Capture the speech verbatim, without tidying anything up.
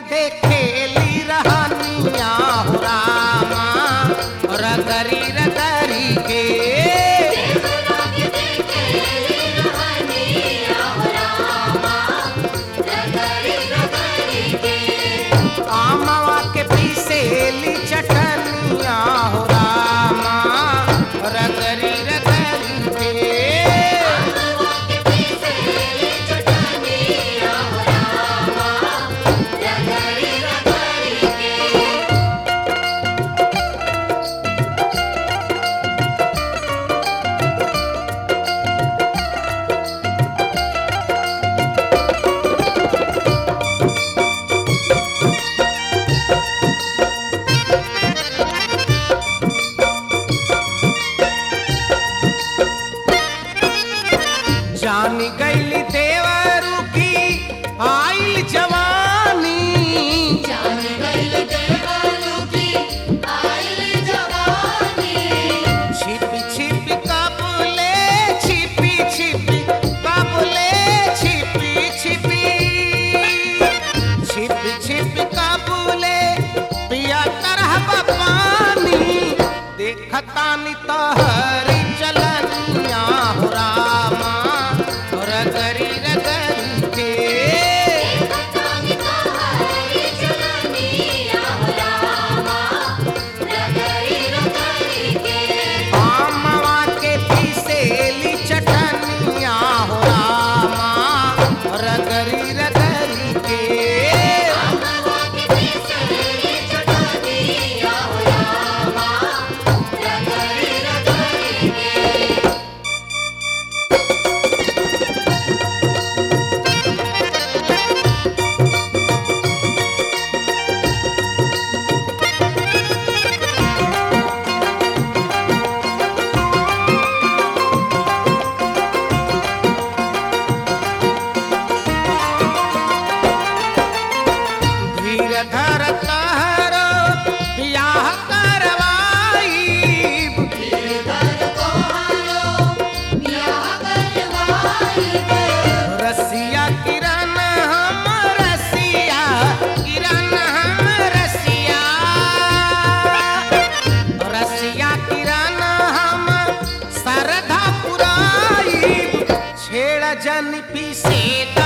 देखेली रहनिया हो रामा रगरी रगरी के आमवा के पीसेली चटनिया हो रामा रगरी रगरी के जानी गईली देवरू की आइल जवानी जानी गईल देवरू की आइल जवानी छिपी छिपी काबुले छिपी छिपी काबुले छिपी छिपी छिपी छिपी काबुले पिया तरह पानी देखतानी तहरी चलनिया हो रामा रगरी रगरी के आमवा के पीसेली चटनिया हो रामा रगरी रगरी के धीर धर तहरो बियाह करवाई रसिया किरण हम रसिया किरण हम रसिया रसिया किरण हम सरधा पुराई छेड़ जन पीसे